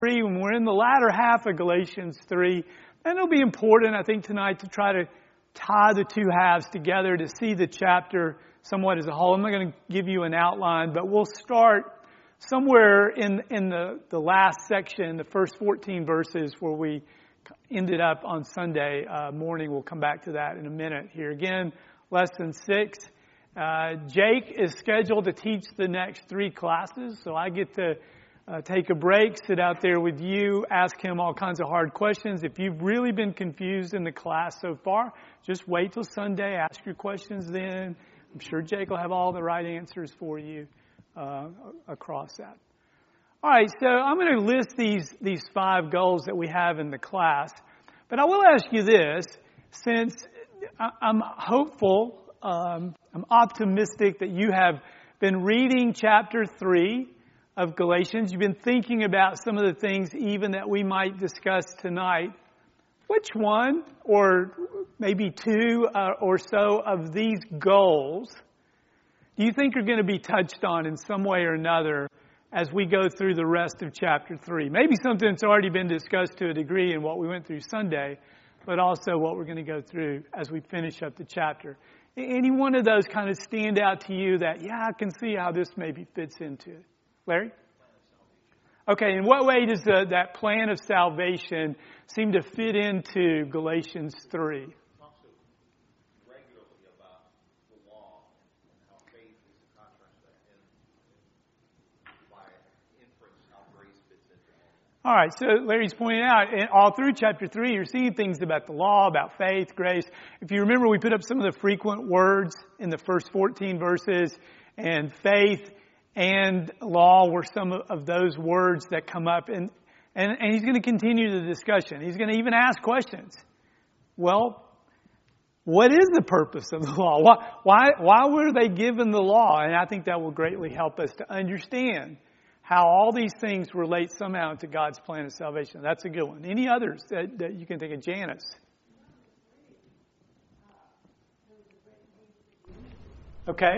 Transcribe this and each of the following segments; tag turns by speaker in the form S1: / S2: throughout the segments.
S1: 3, when we're in the latter half of Galatians 3, and it'll be important, I think, tonight to try to tie the two halves together to see the chapter somewhat as a whole. I'm not going to give you an outline, but we'll start somewhere in the last section, the first 14 verses where we ended up on Sunday morning. We'll come back to that in a minute. Here again, lesson 6. Jake is scheduled to teach the next 3 classes, so I get to take a break, sit out there with you, ask him all kinds of hard questions. If you've really been confused in the class so far, just wait till Sunday, ask your questions then. I'm sure Jake will have all the right answers for you across that. All right, so I'm going to list these 5 goals that we have in the class. But I will ask you this, since I'm hopeful, I'm optimistic that you have been reading chapter 3 of Galatians. You've been thinking about some of the things even that we might discuss tonight. Which one, or maybe 2 or so of these goals, do you think are going to be touched on in some way or another as we go through the rest of chapter 3? Maybe something that's already been discussed to a degree in what we went through Sunday, but also what we're going to go through as we finish up the chapter. Any one of those kind of stand out to you that, yeah, I can see how this maybe fits into it? Larry? Okay, in what way does that plan of salvation seem to fit into Galatians 3? All right, so Larry's pointing out, all through chapter 3, you're seeing things about the law, about faith, grace. If you remember, we put up some of the frequent words in the first 14 verses, and faith and law were some of those words that come up. And he's going to continue the discussion. He's going to even ask questions. Well, what is the purpose of the law? Why were they given the law? And I think that will greatly help us to understand how all these things relate somehow to God's plan of salvation. That's a good one. Any others that you can think of? Janice? Okay.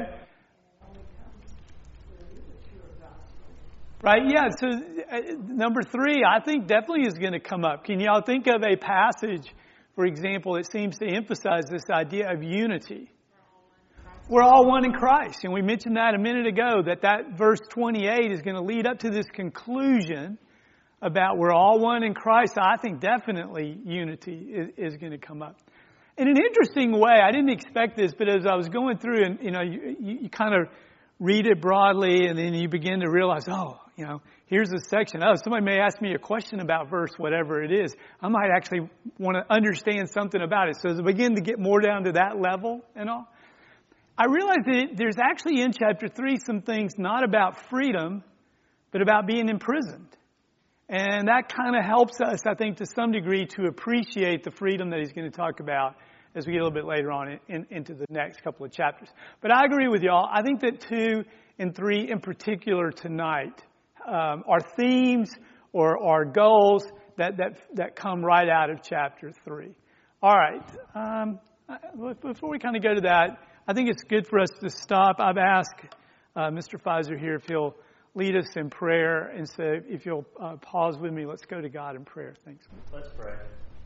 S1: Right, yeah, so number 3, I think definitely is going to come up. Can y'all think of a passage, for example, that seems to emphasize this idea of unity? We're all one in Christ. And we mentioned that a minute ago, that verse 28 is going to lead up to this conclusion about we're all one in Christ. I think definitely unity is going to come up. In an interesting way, I didn't expect this, but as I was going through and, you kind of read it broadly and then you begin to realize, here's a section. Somebody may ask me a question about verse, whatever it is. I might actually want to understand something about it. So as I begin to get more down to that level and all, I realized that there's actually in chapter 3 some things not about freedom, but about being imprisoned. And that kind of helps us, I think, to some degree to appreciate the freedom that he's going to talk about as we get a little bit later on into the next couple of chapters. But I agree with y'all. I think that 2 and 3 in particular tonight are themes or are goals that come right out of chapter 3. All right. Before we kind of go to that, I think it's good for us to stop. I've asked Mr. Pfizer here if he'll lead us in prayer. And so if you'll pause with me, let's go to God in prayer. Thanks.
S2: Let's pray.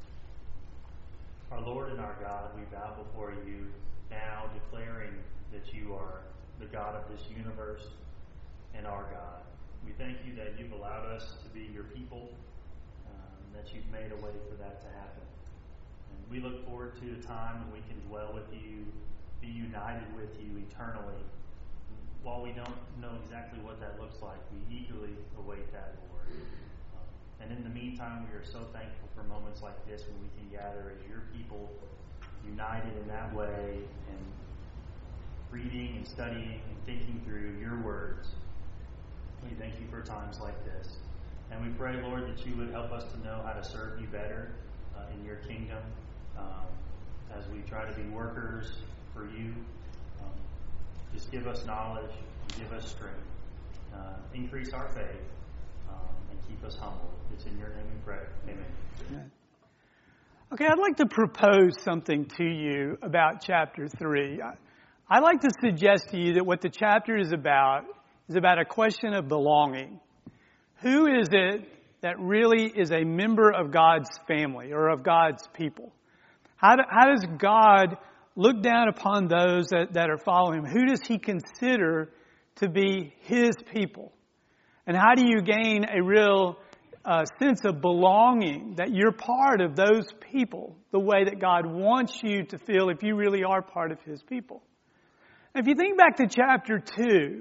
S2: Our Lord and our God, we bow before you now, declaring that you are the God of this universe and our God. We thank you that you've allowed us to be your people, that you've made a way for that to happen. And we look forward to a time when we can dwell with you, be united with you eternally. While we don't know exactly what that looks like, we eagerly await that, Lord. And in the meantime, we are so thankful for moments like this when we can gather as your people, united in that way, and reading and studying and thinking through your words. We thank you for times like this. And we pray, Lord, that you would help us to know how to serve you better in your kingdom as we try to be workers for you. Just give us knowledge and give us strength. Increase our faith and keep us humble. It's in your name we pray. Amen.
S1: Okay, I'd like to propose something to you about chapter 3. I'd like to suggest to you that what the chapter is about a question of belonging. Who is it that really is a member of God's family or of God's people? How does God look down upon those that are following Him? Who does He consider to be His people? And how do you gain a real sense of belonging, that you're part of those people the way that God wants you to feel if you really are part of His people? If you think back to chapter 2,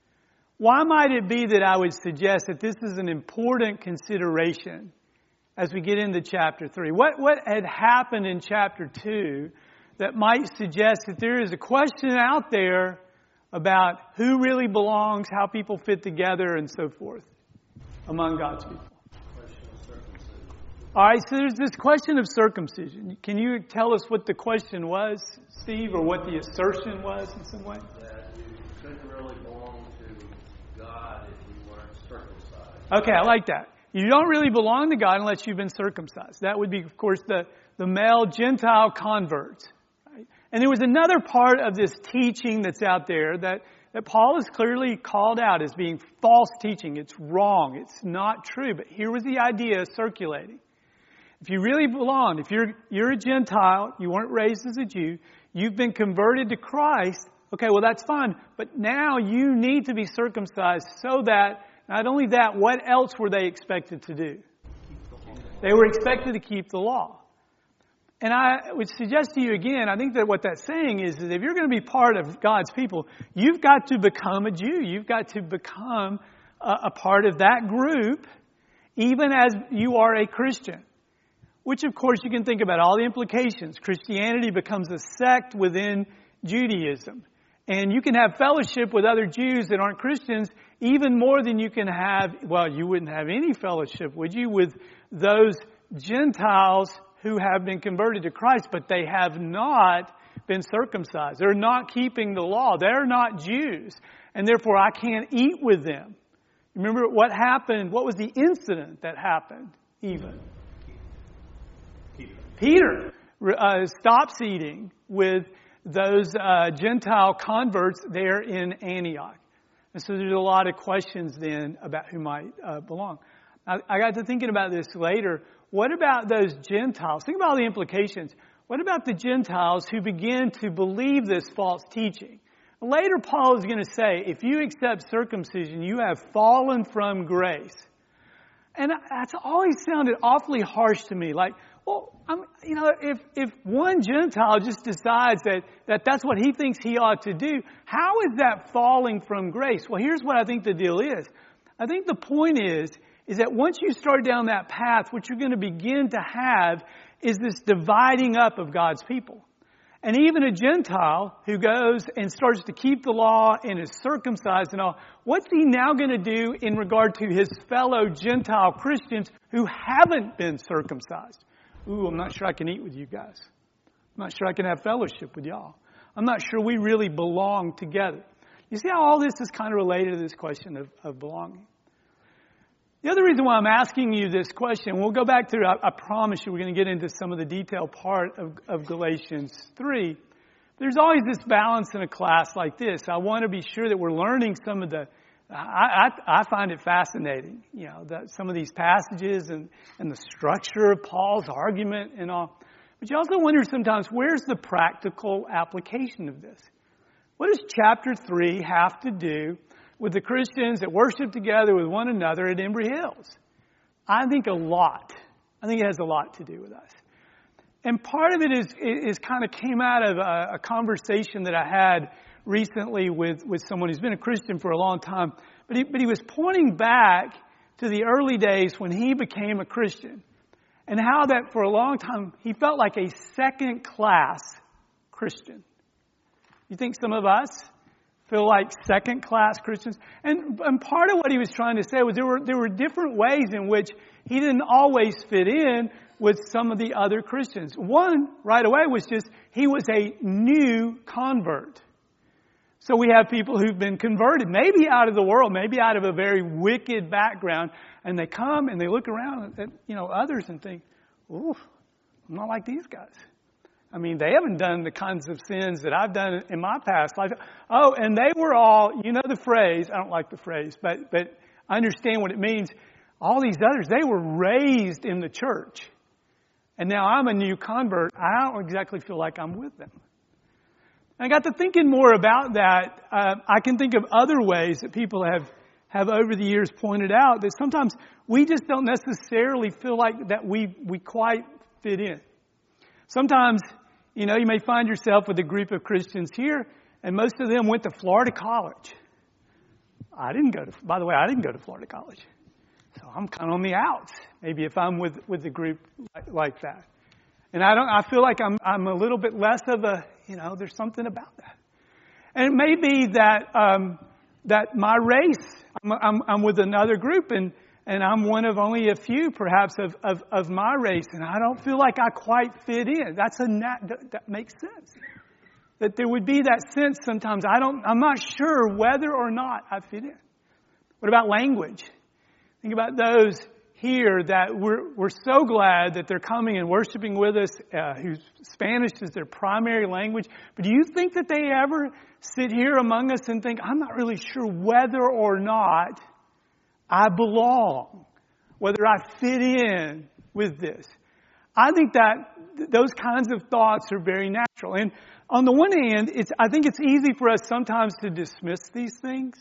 S1: why might it be that I would suggest that this is an important consideration as we get into chapter 3? What had happened in chapter 2 that might suggest that there is a question out there about who really belongs, how people fit together, and so forth among God's people?
S3: Question of circumcision.
S1: All right, so there's this question of circumcision. Can you tell us what the question was, Steve, or what the assertion was in some way?
S3: That you couldn't really belong to God if you weren't circumcised.
S1: Okay, I like that. You don't really belong to God unless you've been circumcised. That would be, of course, the male Gentile converts. Right? And there was another part of this teaching that's out there that Paul has clearly called out as being false teaching. It's wrong. It's not true. But here was the idea circulating. If you really belong, if you're a Gentile, you weren't raised as a Jew, you've been converted to Christ, okay, well that's fine. But now you need to be circumcised so that, not only that, what else were they expected to do? They were expected to keep the law. And I would suggest to you again, I think that what that's saying is that if you're going to be part of God's people, you've got to become a Jew. You've got to become a part of that group, even as you are a Christian. Which, of course, you can think about all the implications. Christianity becomes a sect within Judaism. And you can have fellowship with other Jews that aren't Christians even more than you can have, well, you wouldn't have any fellowship, would you, with those Gentiles who have been converted to Christ, but they have not been circumcised. They're not keeping the law. They're not Jews. And therefore, I can't eat with them. Remember what happened? What was the incident that happened even? Peter stops eating with those Gentile converts there in Antioch. And so there's a lot of questions then about who might belong. I got to thinking about this later. What about those Gentiles? Think about all the implications. What about the Gentiles who begin to believe this false teaching? Later, Paul is going to say, if you accept circumcision, you have fallen from grace. And that's always sounded awfully harsh to me. Like, well, if one Gentile just decides that that's what he thinks he ought to do, how is that falling from grace? Well, here's what I think the deal is. I think the point is that once you start down that path, what you're going to begin to have is this dividing up of God's people. And even a Gentile who goes and starts to keep the law and is circumcised and all, what's he now going to do in regard to his fellow Gentile Christians who haven't been circumcised? Ooh, I'm not sure I can eat with you guys. I'm not sure I can have fellowship with y'all. I'm not sure we really belong together. You see how all this is kind of related to this question of belonging? The other reason why I'm asking you this question, we'll go back through, I promise you we're going to get into some of the detailed part of Galatians 3. There's always this balance in a class like this. I want to be sure that we're learning some of the, I find it fascinating, some of these passages and the structure of Paul's argument and all. But you also wonder sometimes, where's the practical application of this? What does chapter 3 have to do with the Christians that worship together with one another at Embry Hills? I think a lot. I think it has a lot to do with us. And part of it is kind of came out of a conversation that I had recently with someone who's been a Christian for a long time. But he was pointing back to the early days when he became a Christian. And how that for a long time he felt like a second-class Christian. You think some of us feel like second-class Christians? And part of what he was trying to say was there were different ways in which he didn't always fit in with some of the other Christians. One, right away, was just he was a new convert. So we have people who've been converted, maybe out of the world, maybe out of a very wicked background, and they come and they look around at others and think, ooh, I'm not like these guys. I mean, they haven't done the kinds of sins that I've done in my past life. Oh, and they were all, the phrase, I don't like the phrase, but I understand what it means. all these others, they were raised in the church. And now I'm a new convert. I don't exactly feel like I'm with them. And I got to thinking more about that. I can think of other ways that people have over the years pointed out that sometimes we just don't necessarily feel like that we quite fit in. Sometimes, you may find yourself with a group of Christians here, and most of them went to Florida College. I didn't go to Florida College. So I'm kind of on the outs, maybe if I'm with a group like that. And I feel like I'm a little bit less of a, there's something about that. And it may be that my race, I'm with another group and I'm one of only a few perhaps of my race, and I don't feel like I quite fit in. That makes sense. That there would be that sense sometimes I'm not sure whether or not I fit in. What about language? Think about those here that we're so glad that they're coming and worshiping with us, whose Spanish is their primary language. But do you think that they ever sit here among us and think, I'm not really sure whether or not I belong, whether I fit in with this? I think that those kinds of thoughts are very natural. And on the one hand, I think it's easy for us sometimes to dismiss these things.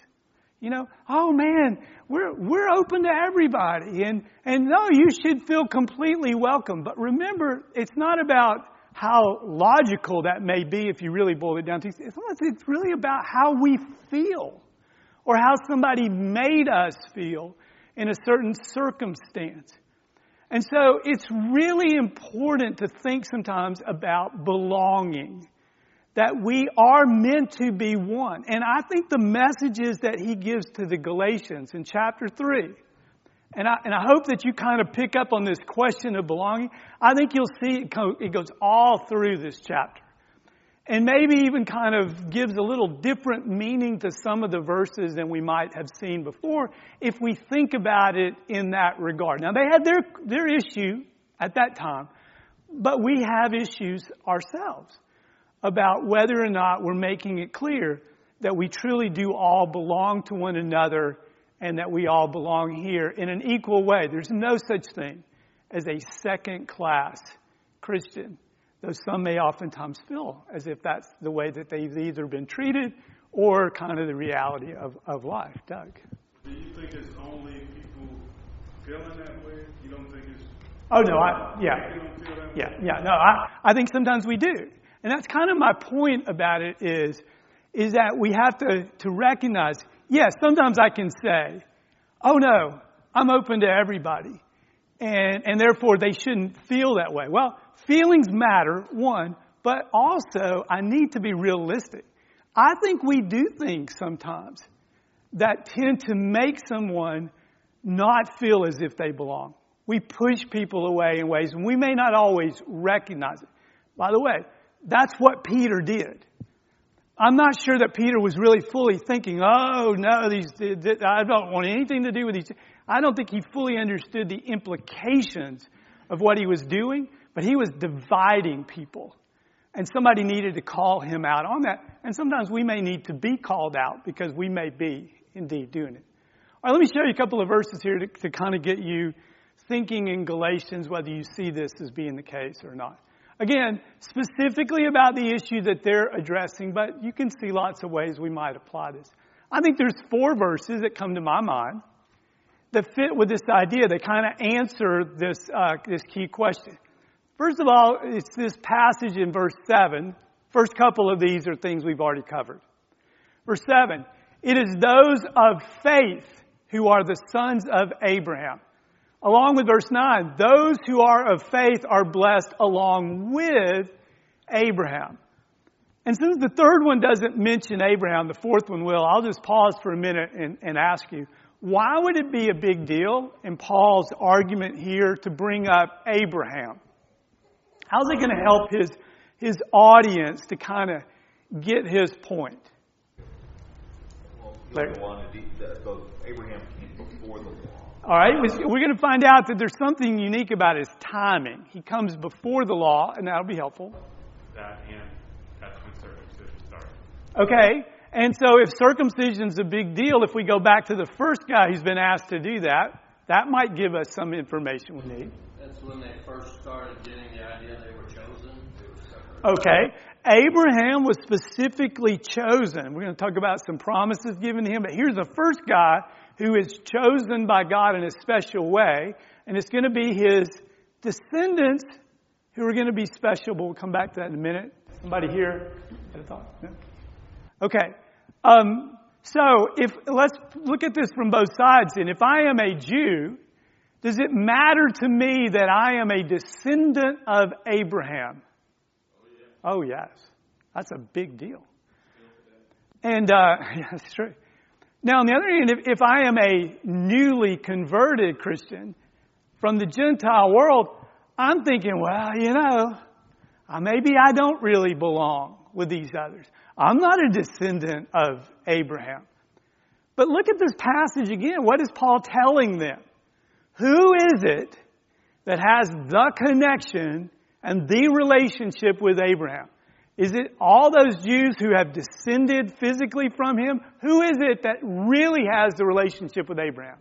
S1: Oh man, we're open to everybody, and no, you should feel completely welcome. But remember, it's not about how logical that may be if you really boil it down to. It's really about how we feel, or how somebody made us feel in a certain circumstance. And so it's really important to think sometimes about belonging. That we are meant to be one. And I think the messages that he gives to the Galatians in chapter 3, and I hope that you kind of pick up on this question of belonging. I think you'll see it goes all through this chapter. And maybe even kind of gives a little different meaning to some of the verses than we might have seen before if we think about it in that regard. Now, they had their issue at that time, but we have issues ourselves about whether or not we're making it clear that we truly do all belong to one another and that we all belong here in an equal way. There's no such thing as a second-class Christian, though some may oftentimes feel as if that's the way that they've either been treated or kind of the reality of life. Doug?
S4: Do you think it's only people feeling that way? You don't think it's...
S1: Oh, no, No, I think sometimes we do. And that's kind of my point about it is that we have to recognize, yes, sometimes I can say, oh no, I'm open to everybody. And therefore they shouldn't feel that way. Well, feelings matter, one, but also I need to be realistic. I think we do things sometimes that tend to make someone not feel as if they belong. We push people away in ways, and we may not always recognize it. By the way, that's what Peter did. I'm not sure that Peter was really fully thinking, oh, no, I don't want anything to do with these. I don't think he fully understood the implications of what he was doing, but he was dividing people. And somebody needed to call him out on that. And sometimes we may need to be called out because we may be indeed doing it. All right, let me show you a couple of verses here to kind of get you thinking in Galatians whether you see this as being the case or not. Again, specifically about the issue that they're addressing, but you can see lots of ways we might apply this. I think there's 4 verses that come to my mind that fit with this idea. They kind of answer this key question. First of all, it's this passage in verse 7. First couple of these are things we've already covered. Verse 7, it is those of faith who are the sons of Abraham. Along with verse 9, those who are of faith are blessed along with Abraham. And since the third one doesn't mention Abraham, the fourth one will, I'll just pause for a minute and ask you, why would it be a big deal in Paul's argument here to bring up Abraham? How's it going to help his audience to kind of get his point?
S5: Well, Abraham came before the law.
S1: All right, we're going to find out that there's something unique about his timing. He comes before the law, and that'll be helpful.
S4: That's when circumcision started.
S1: Okay, and so if circumcision's a big deal, if we go back to the first guy who's been asked to do that, That might give us some information we need.
S3: That's when they first started getting the idea they were chosen. They were separated.
S1: Okay. Abraham was specifically chosen. We're going to talk about some promises given to him, but here's the first guy who is chosen by God in a special way, and it's going to be his descendants who are going to be special, but we'll come back to that in a minute. Somebody here had a thought? No? Okay. So let's look at this from both sides. And if I am a Jew, does it matter to me that I am a descendant of Abraham? Oh, yes. That's a big deal. And, yeah, that's true. Now, on the other hand, if I am a newly converted Christian from the Gentile world, I'm thinking, well, maybe I don't really belong with these others. I'm not a descendant of Abraham. But look at this passage again. What is Paul telling them? Who is it that has the connection and the relationship with Abraham? Is it all those Jews who have descended physically from him? Who is it that really has the relationship with Abraham?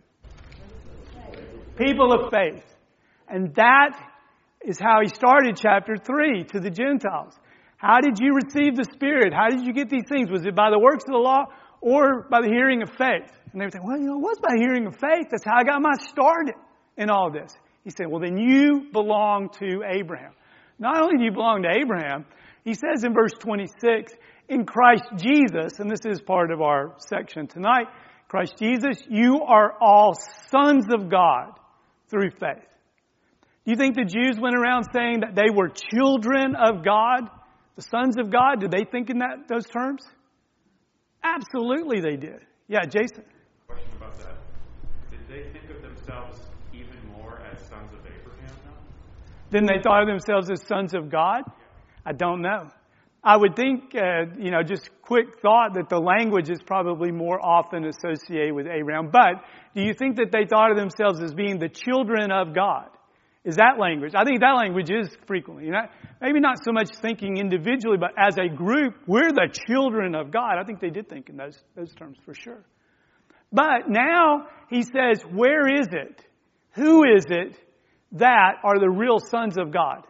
S1: People of faith. And that is how he started chapter 3 to the Gentiles. How did you receive the Spirit? How did you get these things? Was it by the works of the law or by the hearing of faith? And they would say, well, it was by hearing of faith. That's how I got my start in all of this. He said, well, then you belong to Abraham. Not only do you belong to Abraham, he says in verse 26, in Christ Jesus, and this is part of our section tonight, Christ Jesus, you are all sons of God through faith. Do you think the Jews went around saying that they were children of God, the sons of God? Did they think in those terms? Absolutely they did. Yeah, Jason.
S6: Question about that. Did they think of themselves even more as sons of Abraham now?
S1: Then they thought of themselves as sons of God? I don't know. I would think, just quick thought that the language is probably more often associated with Abraham. But do you think that they thought of themselves as being the children of God? Is that language? I think that language is frequently. Maybe not so much thinking individually, but as a group, we're the children of God. I think they did think in those terms for sure. But now he says, where is it? Who is it that are the real sons of God?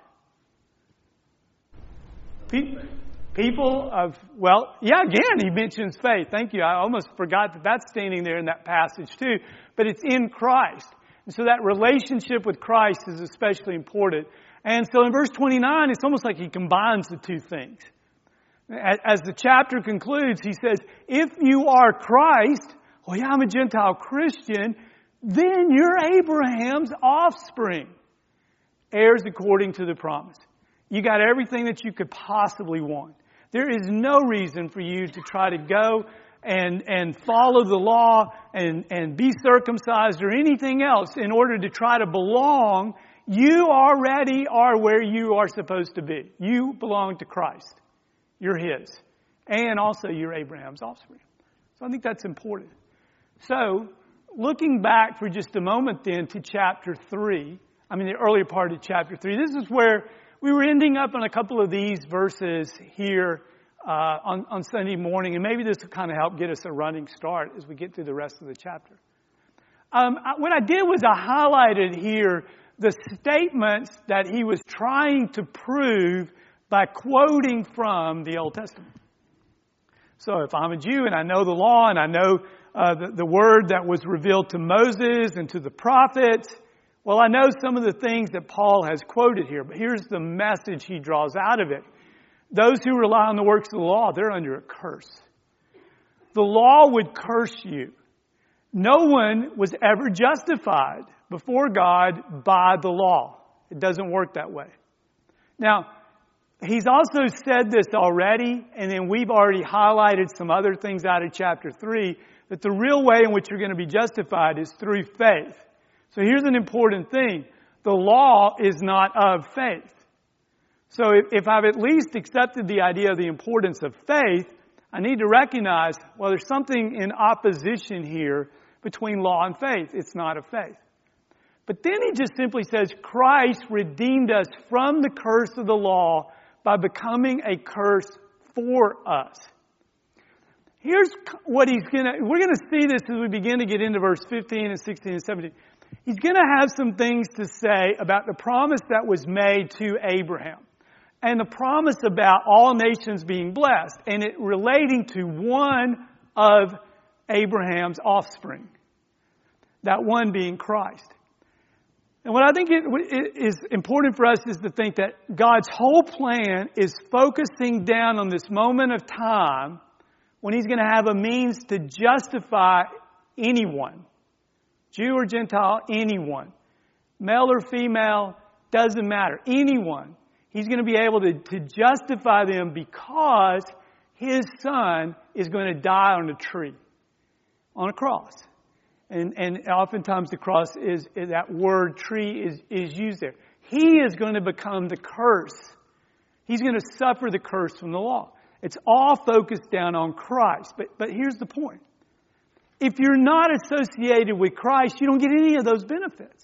S1: People of, again, he mentions faith. Thank you. I almost forgot that that's standing there in that passage too. But it's in Christ. And so that relationship with Christ is especially important. And so in verse 29, it's almost like he combines the two things. As the chapter concludes, he says, if you are Christ, I'm a Gentile Christian, then you're Abraham's offspring, heirs according to the promise. You got everything that you could possibly want. There is no reason for you to try to go and follow the law and be circumcised or anything else in order to try to belong. You already are where you are supposed to be. You belong to Christ. You're His. And also you're Abraham's offspring. So I think that's important. So, looking back for just a moment then to chapter 3, the earlier part of chapter 3, this is where we were ending up on a couple of these verses here on Sunday morning, and maybe this will kind of help get us a running start as we get through the rest of the chapter. What I did was I highlighted here the statements that he was trying to prove by quoting from the Old Testament. So if I'm a Jew and I know the law and I know the word that was revealed to Moses and to the prophets, I know some of the things that Paul has quoted here, but here's the message he draws out of it. Those who rely on the works of the law, they're under a curse. The law would curse you. No one was ever justified before God by the law. It doesn't work that way. Now, he's also said this already, and then we've already highlighted some other things out of chapter 3, that the real way in which you're going to be justified is through faith. So here's an important thing. The law is not of faith. So if I've at least accepted the idea of the importance of faith, I need to recognize, there's something in opposition here between law and faith. It's not of faith. But then he just simply says, Christ redeemed us from the curse of the law by becoming a curse for us. Here's what we're going to see this as we begin to get into verse 15 and 16 and 17. He's going to have some things to say about the promise that was made to Abraham and the promise about all nations being blessed and it relating to one of Abraham's offspring, that one being Christ. And what I think is important for us is to think that God's whole plan is focusing down on this moment of time when He's going to have a means to justify anyone, Jew or Gentile, anyone, male or female, doesn't matter, anyone. He's going to be able to justify them because His Son is going to die on a tree, on a cross. And oftentimes the cross is that word tree is used there. He is going to become the curse. He's going to suffer the curse from the law. It's all focused down on Christ. But here's the point. If you're not associated with Christ, you don't get any of those benefits.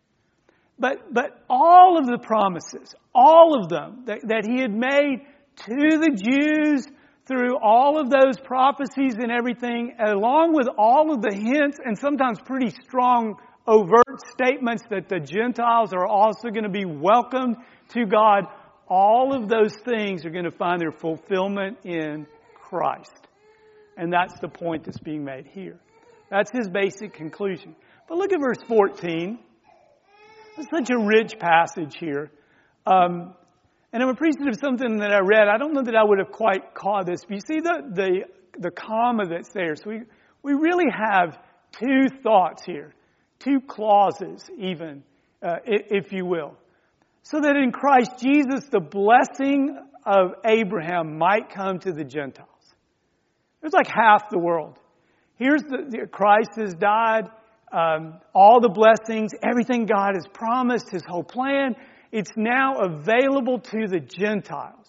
S1: But all of the promises, all of them that He had made to the Jews through all of those prophecies and everything, along with all of the hints and sometimes pretty strong overt statements that the Gentiles are also going to be welcomed to God, all of those things are going to find their fulfillment in Christ. And that's the point that's being made here. That's His basic conclusion. But look at verse 14. It's such a rich passage here. And I'm appreciative of something that I read. I don't know that I would have quite caught this. But you see the comma that's there. So we really have two thoughts here. Two clauses even, if you will. So that in Christ Jesus, the blessing of Abraham might come to the Gentiles. There's like half the world. Here's Christ has died. All the blessings, everything God has promised, His whole plan, it's now available to the Gentiles.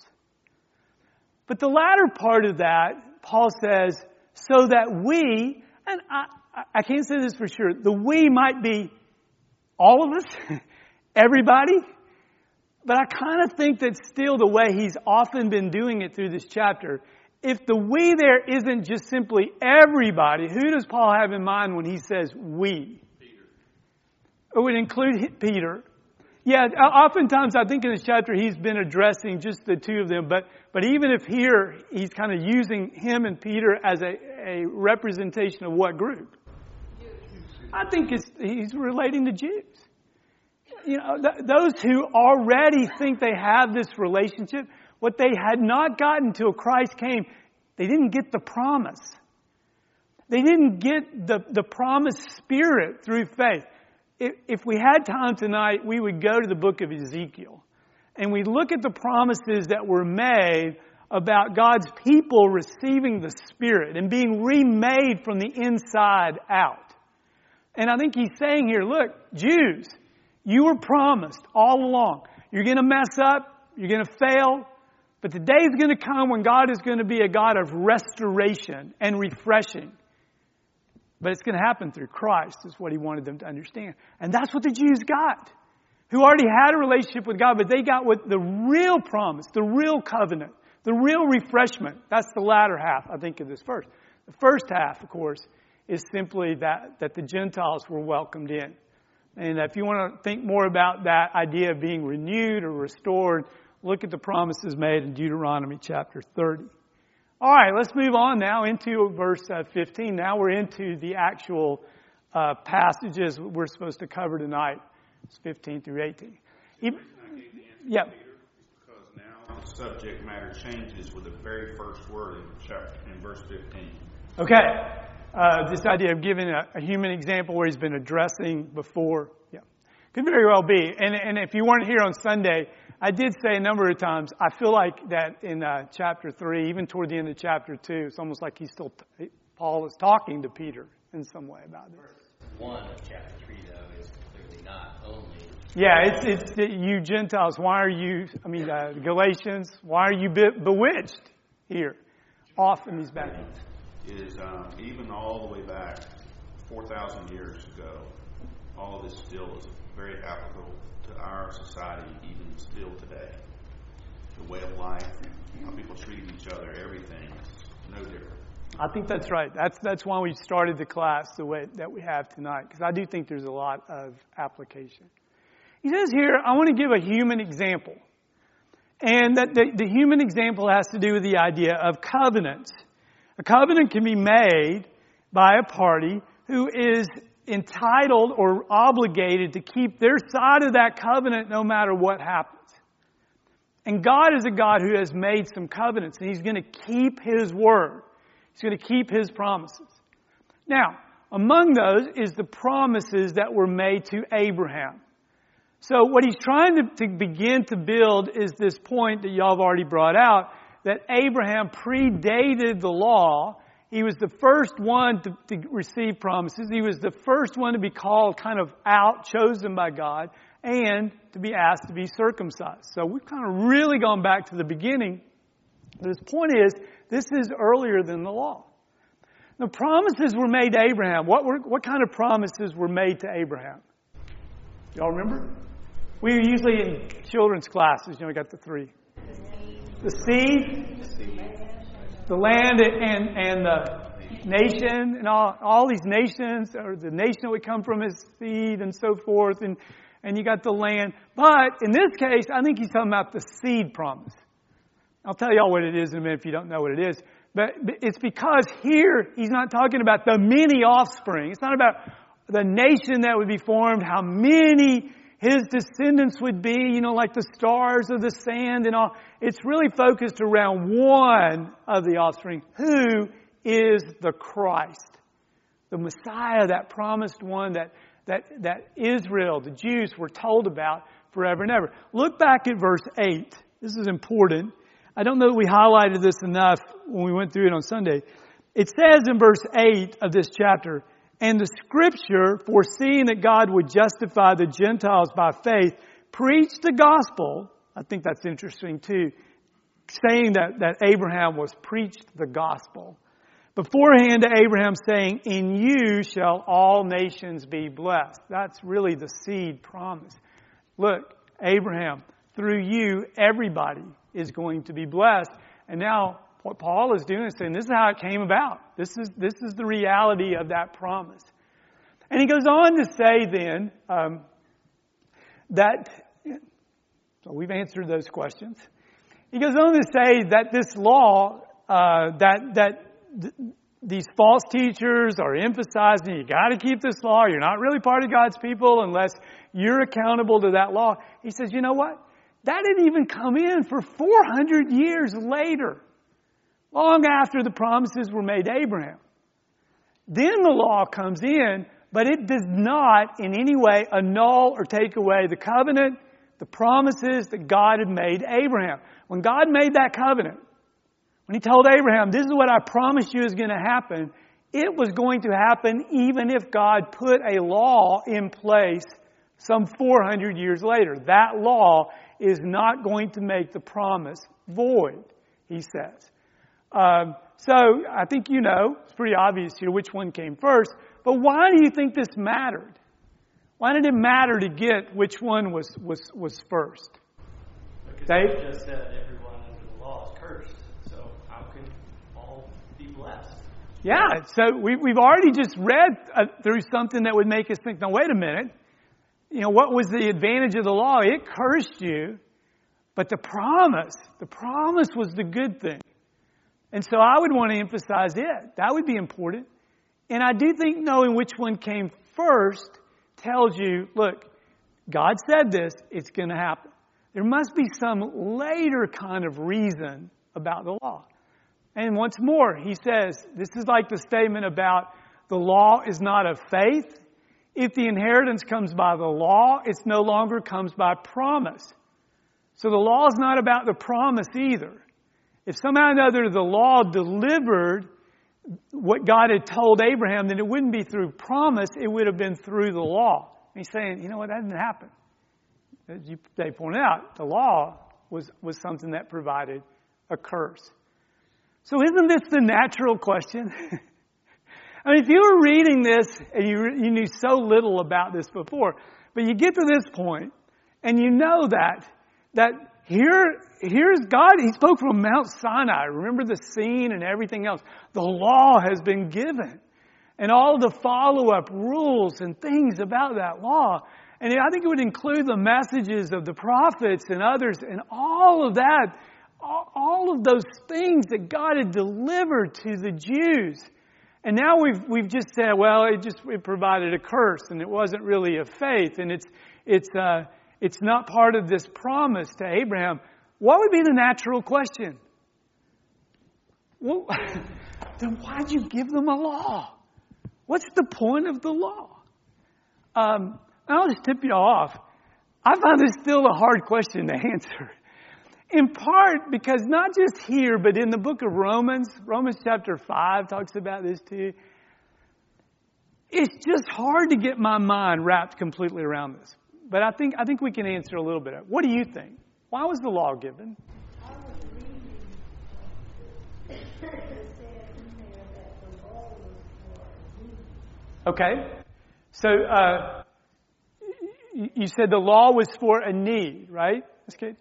S1: But the latter part of that, Paul says, so that we, and I can't say this for sure, the we might be all of us, everybody, but I kind of think that still the way he's often been doing it through this chapter, if the we there isn't just simply everybody, who does Paul have in mind when he says we? Peter. It would include Peter. Yeah, oftentimes I think in this chapter he's been addressing just the two of them, but even if here he's kind of using him and Peter as a representation of what group? I think he's relating to Jews. You know, those who already think they have this relationship, what they had not gotten until Christ came, they didn't get the promise. They didn't get the promised Spirit through faith. If we had time tonight, we would go to the book of Ezekiel. And we look at the promises that were made about God's people receiving the Spirit and being remade from the inside out. And I think he's saying here, look, Jews, you were promised all along. You're going to mess up. You're going to fail. But the day is going to come when God is going to be a God of restoration and refreshing. But it's going to happen through Christ, is what he wanted them to understand. And that's what the Jews got, who already had a relationship with God, but they got what the real promise, the real covenant, the real refreshment. That's the latter half, I think, of this verse. The first half, of course, is simply that the Gentiles were welcomed in. And if you want to think more about that idea of being renewed or restored, look at the promises made in Deuteronomy chapter 30. All right, let's move on now into verse 15. Now we're into the actual passages we're supposed to cover tonight. It's 15 through 18. Yeah.
S6: Because now the subject matter changes with the very first word in verse 15.
S1: Okay. This idea of giving a human example where he's been addressing before. Yeah. Could very well be. And if you weren't here on Sunday, I did say a number of times, I feel like that in chapter 3, even toward the end of chapter 2, it's almost like Paul is talking to Peter in some way about this.
S3: Verse 1 of chapter 3, though, is clearly not only...
S1: Yeah, it's you Gentiles, why are you, Galatians, why are you bewitched here? Off in these backgrounds.
S7: Is even all the way back 4,000 years ago, all of this still is very applicable to our society, even still today. The way of life, how people treat each other, everything is no different.
S1: I think that's right. That's why we started the class the way that we have tonight, because I do think there's a lot of application. He says here, I want to give a human example. And that the human example has to do with the idea of covenants. A covenant can be made by a party who is entitled or obligated to keep their side of that covenant no matter what happens. And God is a God who has made some covenants, and He's going to keep His word. He's going to keep His promises. Now, among those is the promises that were made to Abraham. So what he's trying to begin to build is this point that y'all have already brought out, that Abraham predated the law. He was the first one to receive promises. He was the first one to be called kind of out, chosen by God, and to be asked to be circumcised. So we've kind of really gone back to the beginning. But his point is, this is earlier than the law. The promises were made to Abraham. What kind of promises were made to Abraham? Y'all remember? We were usually in children's classes. We got the three. The seed, the land, and the nation, and all these nations, or the nation that would come from his seed, and so forth, and you got the land. But in this case, I think he's talking about the seed promise. I'll tell y'all what it is in a minute if you don't know what it is. But it's because here he's not talking about the many offspring. It's not about the nation that would be formed, how many his descendants would be, like the stars of the sand and all. It's really focused around one of the offspring, who is the Christ, the Messiah, that promised one that Israel, the Jews, were told about forever and ever. Look back at verse 8. This is important. I don't know that we highlighted this enough when we went through it on Sunday. It says in verse 8 of this chapter, "And the Scripture, foreseeing that God would justify the Gentiles by faith, preached the gospel." I think that's interesting too, saying that Abraham was preached the gospel. "Beforehand to Abraham, saying, in you shall all nations be blessed." That's really the seed promise. Look, Abraham, through you, everybody is going to be blessed. And now what Paul is doing is saying, this is how it came about. This is the reality of that promise. And he goes on to say then so we've answered those questions. He goes on to say that this law, these false teachers are emphasizing, you got to keep this law. You're not really part of God's people unless you're accountable to that law. He says, you know what? That didn't even come in for 400 years later, long after the promises were made to Abraham. Then the law comes in, but it does not in any way annul or take away the covenant, the promises that God had made to Abraham. When God made that covenant, when He told Abraham, this is what I promise you is going to happen, it was going to happen even if God put a law in place some 400 years later. That law is not going to make the promise void, he says. So I think it's pretty obvious here which one came first. But why do you think this mattered? Why did it matter to get which one was first?
S3: Because
S1: Dave?
S3: it just said everyone under the law is cursed. So how can all be blessed?
S1: Yeah, so we've already just read through something that would make us think, now wait a minute. What was the advantage of the law? It cursed you, but the promise was the good thing. And so I would want to emphasize it. That would be important. And I do think knowing which one came first tells you, look, God said this, it's going to happen. There must be some later kind of reason about the law. And once more, he says, this is like the statement about the law is not of faith. If the inheritance comes by the law, it no longer comes by promise. So the law is not about the promise either. If somehow or another the law delivered what God had told Abraham, then it wouldn't be through promise, it would have been through the law. And he's saying, that didn't happen. As they pointed out, the law was something that provided a curse. So isn't this the natural question? I mean, if you were reading this and you knew so little about this before, but you get to this point and you know that here's God. He spoke from Mount Sinai. Remember the scene and everything else. The law has been given. And all the follow-up rules and things about that law. And I think it would include the messages of the prophets and others and all of that. All of those things that God had delivered to the Jews. And now we've just said, well, it provided a curse and it wasn't really a faith. And it's not part of this promise to Abraham. What would be the natural question? Well, then why'd you give them a law? What's the point of the law? I'll just tip you off. I find this still a hard question to answer. In part because not just here, but in the book of Romans chapter 5 talks about this too. It's just hard to get my mind wrapped completely around this. But I think we can answer a little bit. What do you think? Why was the law given?
S8: I was reading it said in there that the law was for me.
S1: Okay. So you said the law was for a need, right? That's good.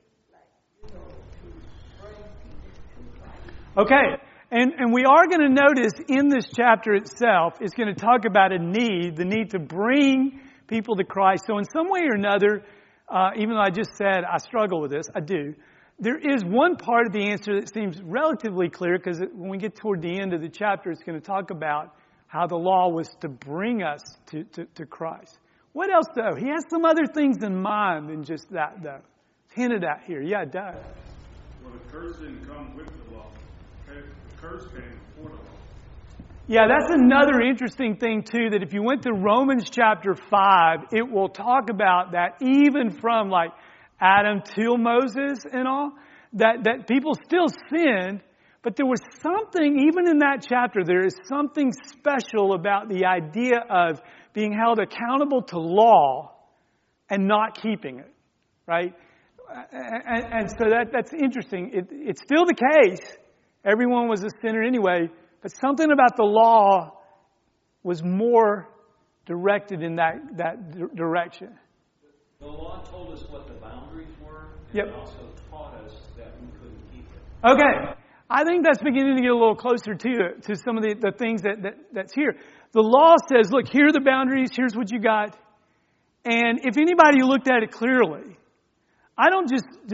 S1: Okay. And we are going to notice in this chapter itself, it's going to talk about a need, the need to bring people to Christ. So in some way or another, even though I just said I struggle with this, I do. There is one part of the answer that seems relatively clear because when we get toward the end of the chapter, it's going to talk about how the law was to bring us to Christ. What else, though? He has some other things in mind than just that, though. It's hinted at here. Yeah, it does.
S4: Well, the curse didn't come with the law. The curse came before the law.
S1: Yeah, that's another interesting thing, too, that if you went to Romans chapter 5, it will talk about that even from, like, Adam till Moses and all, that people still sinned, but there was something, even in that chapter, there is something special about the idea of being held accountable to law and not keeping it, right? And so that's interesting. It's still the case. Everyone was a sinner anyway, but something about the law was more directed in that direction.
S3: The law told us what the boundaries were, and
S1: Yep.
S3: it also taught us that we couldn't keep it.
S1: Okay. I think that's beginning to get a little closer to some of the things that's here. The law says, look, here are the boundaries, here's what you got. And if anybody looked at it clearly, I'm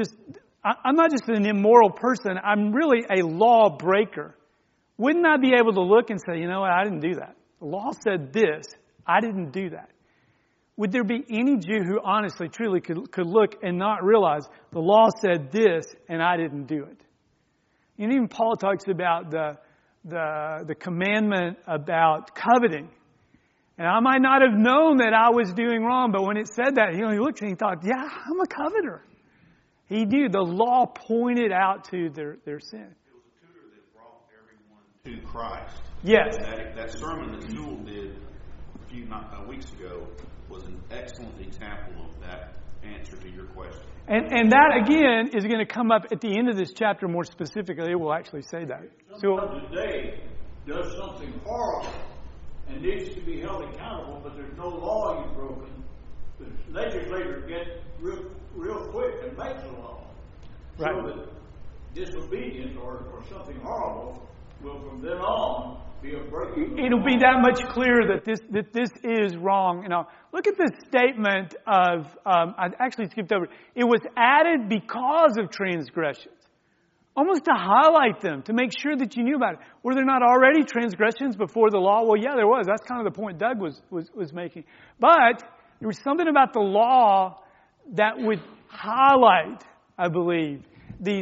S1: not just an immoral person, I'm really a law breaker. Wouldn't I be able to look and say, you know what, I didn't do that. The law said this, I didn't do that. Would there be any Jew who honestly, truly could look and not realize the law said this and I didn't do it? And even Paul talks about the commandment about coveting. And I might not have known that I was doing wrong, but when it said that, he looked and he thought, yeah, I'm a coveter. He knew the law pointed out to their sin.
S7: It was a tutor that brought everyone to Christ.
S1: Yes.
S7: That sermon that Sewell did a few weeks ago was an excellent example of that answer to your question.
S1: And that, again, is going to come up at the end of this chapter more specifically. It will actually say that.
S9: Someone today does something horrible and needs to be held accountable, but there's no law you've broken. The legislator gets real quick and makes a law.
S1: Right.
S9: So that disobedience or something horrible will from then on be a breaking.
S1: It'll be that much clearer that this is wrong. Look at this statement of, I actually skipped over. It was added because of transgressions. Almost to highlight them, to make sure that you knew about it. Were there not already transgressions before the law? Well, yeah, there was. That's kind of the point Doug was making. But there was something about the law that would highlight, I believe, the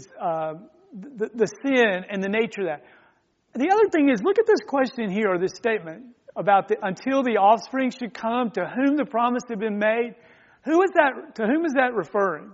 S1: sin and the nature of that. The other thing is, look at this question here, or this statement about until the offspring should come, to whom the promise had been made. Who is that? To whom is that referring?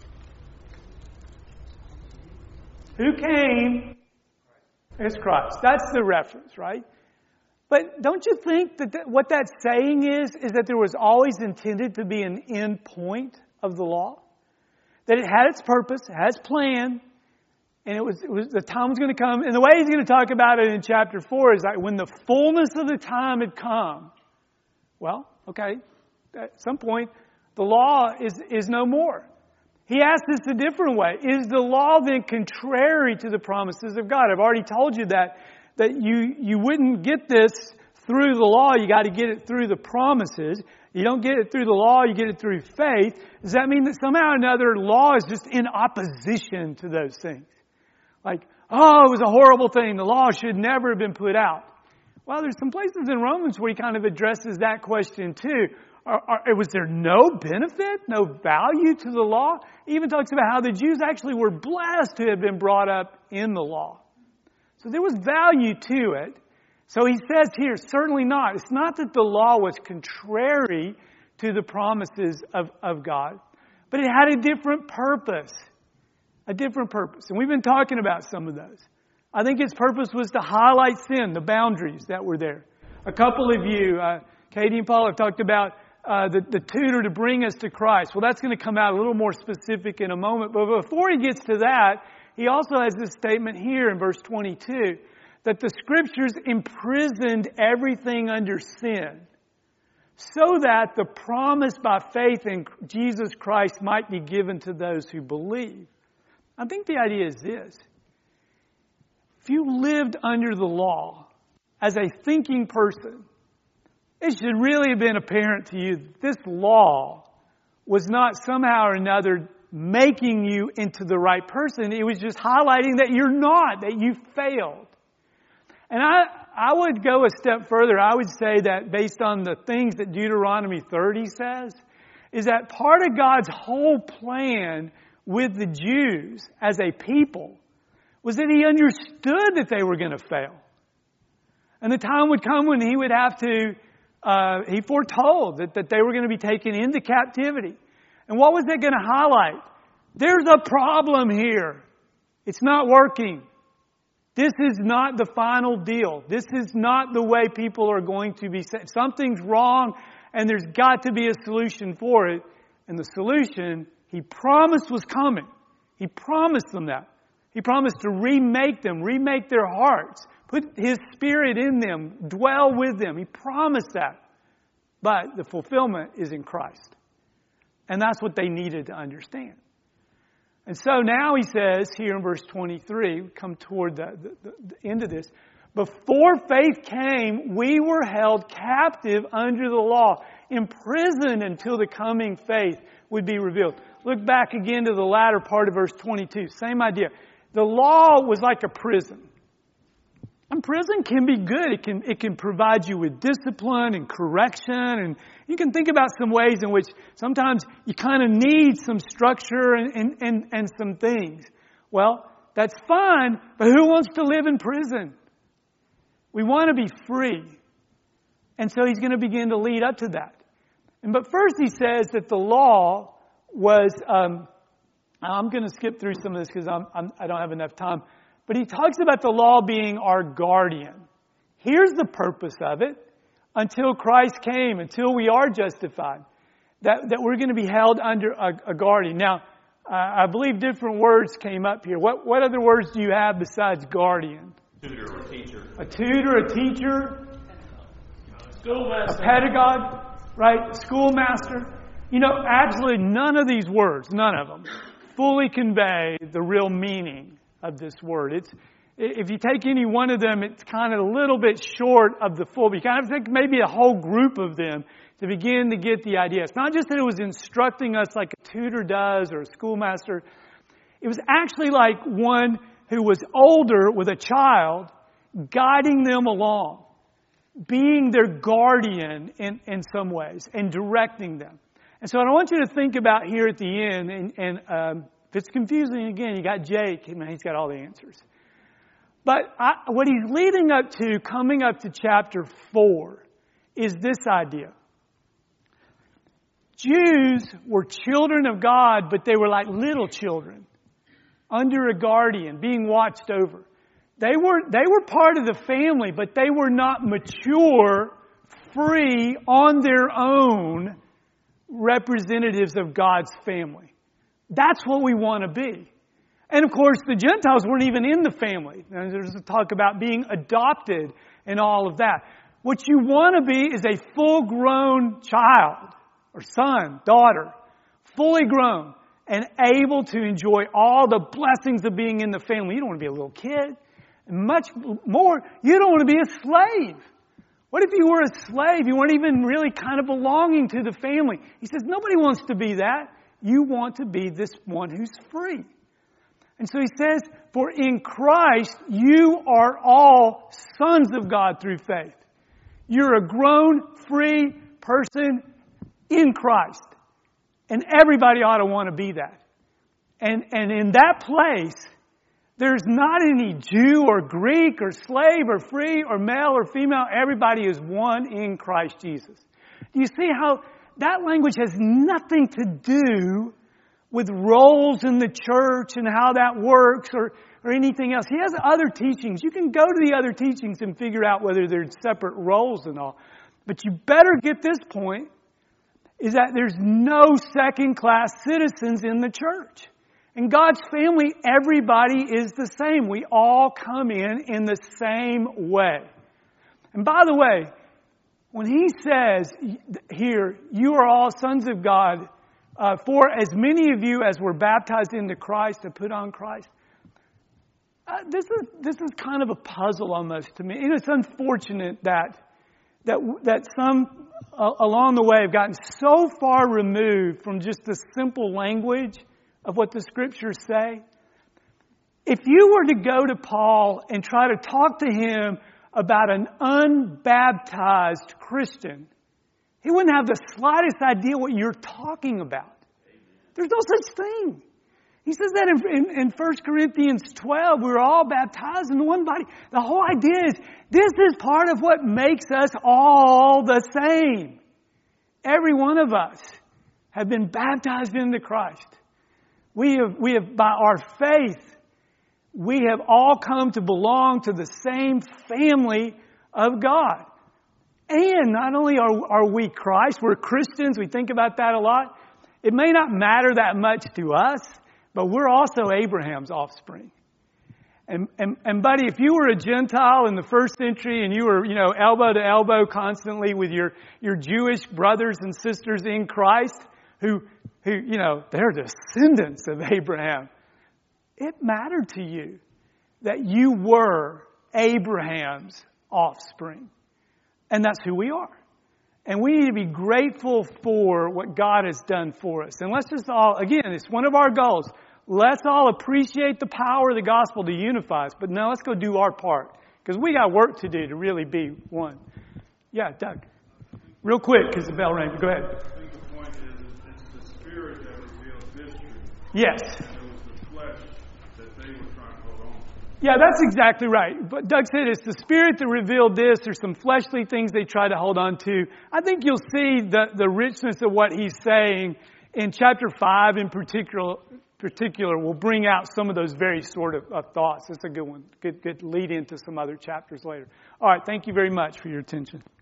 S1: Who came? It's Christ. That's the reference, right? But don't you think that what that's saying is that there was always intended to be an end point of the law? That it had its purpose, it had its plan, and it was the time was going to come. And the way he's going to talk about it in chapter 4 is like when the fullness of the time had come. Well, okay, at some point, the law is no more. He asked this a different way. Is the law then contrary to the promises of God? I've already told you that you wouldn't get this through the law. You got to get it through the promises. You don't get it through the law, you get it through faith. Does that mean that somehow or another law is just in opposition to those things? Like, oh, it was a horrible thing. The law should never have been put out. Well, there's some places in Romans where he kind of addresses that question too. Was there no benefit, no value to the law? He even talks about how the Jews actually were blessed to have been brought up in the law. So there was value to it. So he says here, certainly not. It's not that the law was contrary to the promises of God, but it had a different purpose. A different purpose. And we've been talking about some of those. I think its purpose was to highlight sin, the boundaries that were there. A couple of you, Katie and Paul, have talked about the tutor to bring us to Christ. Well, that's going to come out a little more specific in a moment. But before he gets to that, he also has this statement here in verse 22, that the Scriptures imprisoned everything under sin, so that the promise by faith in Jesus Christ might be given to those who believe. I think the idea is this. If you lived under the law as a thinking person, it should really have been apparent to you that this law was not somehow or another making you into the right person. It was just highlighting that you're not, that you failed. And I would go a step further. I would say that based on the things that Deuteronomy 30 says, is that part of God's whole plan with the Jews as a people was that He understood that they were going to fail. And the time would come when He would have to, He foretold that they were going to be taken into captivity. And what was that going to highlight? There's a problem here. It's not working. This is not the final deal. This is not the way people are going to be saved. Something's wrong, and there's got to be a solution for it. And the solution, He promised, was coming. He promised them that. He promised to remake them, remake their hearts, put His Spirit in them, dwell with them. He promised that. But the fulfillment is in Christ. And that's what they needed to understand. And so now he says here in verse 23, we come toward the end of this, before faith came, we were held captive under the law, imprisoned until the coming faith would be revealed. Look back again to the latter part of verse 22. Same idea. The law was like a prison. And prison can be good. It can provide you with discipline and correction. And you can think about some ways in which sometimes you kind of need some structure and some things. Well, that's fine, but who wants to live in prison? We want to be free. And so he's going to begin to lead up to that. But first he says that the law was... I'm going to skip through some of this because I don't have enough time. But he talks about the law being our guardian. Here's the purpose of it. Until Christ came, until we are justified, that we're going to be held under a guardian. Now, I believe different words came up here. What other words do you have besides guardian?
S6: Tutor or teacher.
S1: A tutor, a teacher,
S9: Schoolmaster.
S1: a pedagogue, right? Schoolmaster. You know, actually none of these words, none of them, fully convey the real meaning of this word. If you take any one of them, it's kind of a little bit short of the full. But you kind of think maybe a whole group of them to begin to get the idea. It's not just that it was instructing us like a tutor does or a schoolmaster. It was actually like one who was older with a child, guiding them along, being their guardian in some ways, and directing them. And so I want you to think about here at the end, and if it's confusing again, you got Jake, he's got all the answers. But what he's leading up to, coming up to chapter 4, is this idea. Jews were children of God, but they were like little children, under a guardian, being watched over. They were part of the family, but they were not mature, free, on their own representatives of God's family. That's what we want to be. And of course, the Gentiles weren't even in the family. And there's a talk about being adopted and all of that. What you want to be is a full-grown child or son, daughter, fully grown. and able to enjoy all the blessings of being in the family. You don't want to be a little kid. And much more, you don't want to be a slave. What if you were a slave? You weren't even really kind of belonging to the family. He says, nobody wants to be that. You want to be this one who's free. And so he says, for in Christ, you are all sons of God through faith. You're a grown, free person in Christ. And everybody ought to want to be that. And in that place, there's not any Jew or Greek or slave or free or male or female. Everybody is one in Christ Jesus. Do you see how that language has nothing to do with roles in the church and how that works or anything else? He has other teachings. You can go to the other teachings and figure out whether there's separate roles and all. But you better get this point, is that there's no second-class citizens in the church. In God's family, everybody is the same. We all come in the same way. And by the way, when he says here, you are all sons of God, for as many of you as were baptized into Christ have put on Christ. This is kind of a puzzle almost to me. And it's unfortunate that some along the way have gotten so far removed from just the simple language of what the Scriptures say. If you were to go to Paul and try to talk to him about an unbaptized Christian, he wouldn't have the slightest idea what you're talking about. There's no such thing. He says that in 1 Corinthians 12, we're all baptized in one body. The whole idea is, this is part of what makes us all the same. Every one of us have been baptized into Christ. We have, by our faith, we have all come to belong to the same family of God. And not only are we Christ, we're Christians, we think about that a lot. It may not matter that much to us, but we're also Abraham's offspring. And buddy, if you were a Gentile in the first century and you were, elbow to elbow constantly with your Jewish brothers and sisters in Christ, who they're descendants of Abraham, it mattered to you that you were Abraham's offspring. And that's who we are. And we need to be grateful for what God has done for us. And let's just all, again, it's one of our goals. Let's all appreciate the power of the gospel to unify us. But no, let's go do our part. Because we got work to do to really be one. Yeah, Doug. Real quick, because the bell rang. Go ahead.
S4: I think the point is, it's the Spirit that reveals mystery.
S1: Yes.
S4: And it was the flesh that they were trying to hold on to.
S1: Yeah, that's exactly right. But Doug said it's the Spirit that revealed this. There's some fleshly things they try to hold on to. I think you'll see the richness of what he's saying in chapter 5 in particular will bring out some of those very sort of thoughts. That's a good one. Good lead into some other chapters later. All right, thank you very much for your attention.